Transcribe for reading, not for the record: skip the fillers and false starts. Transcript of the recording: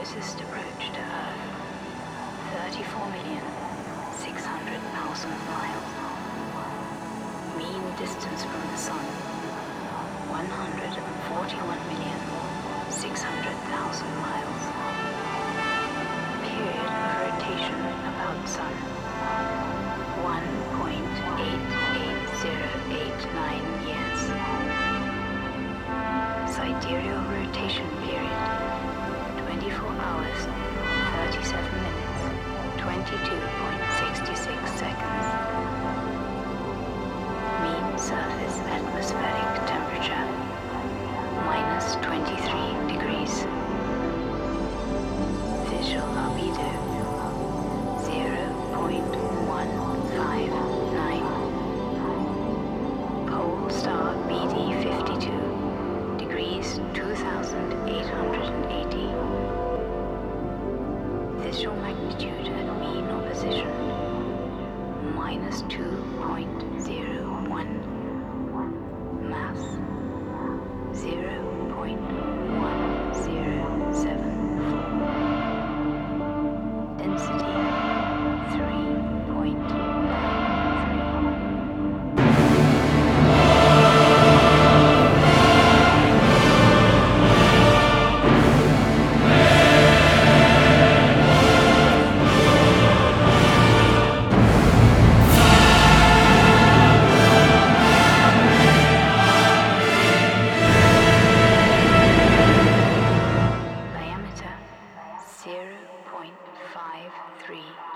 closest approach to Earth, 34,600,000 miles. Mean distance from the Sun, 141,600,000 miles. Period of rotation about Sun, 1.88089 years. Sidereal rotation period, 24 hours, 37 minutes, 22.66 seconds. Mean surface atmospheric temperature, minus 23 degrees. Visual albedo, 0.159. Pole star BD 52, degrees 2880. Visual magnitude at mean opposition, minus 2.01. Mass, 0.1074. Density, 0.53